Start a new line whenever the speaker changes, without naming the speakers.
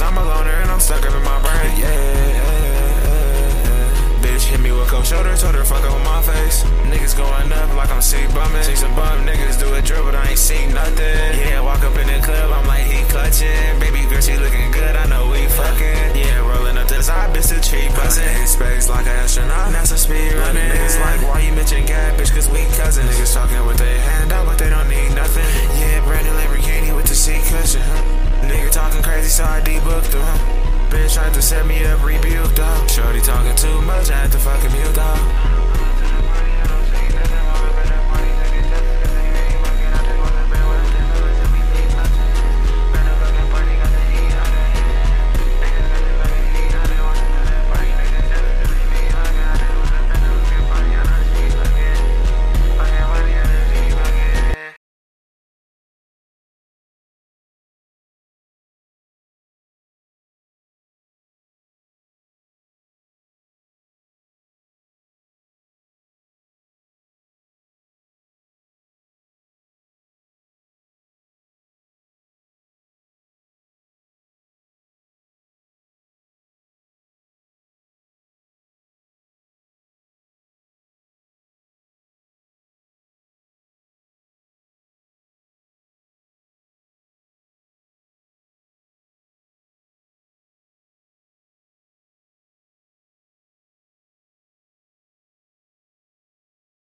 cause I'm a loner and I'm stuck up in my brain. Bitch hit me with cold shoulder, told her fuck up on my face. Niggas going up like I'm sick bumming. See some bum niggas do a drill, but I ain't seen nothing. Yeah, walk up in the club, I'm like he clutching. Baby girl, she looking good, I know we fucking. Yeah, rolling up to the side, bitch, the tree bustin'. Space like an astronaut, NASA speed running. Niggas like, why you mention God, bitch, cause we cousins. Niggas talking with their hand out, but they don't need nothing. Yeah, brand new Lamborghini with the seat cushion, Nigga talking crazy, so I debunked him, Bitch tried to set me up, rebuked, dog. Shorty talking too much, I had to fucking mute, dog.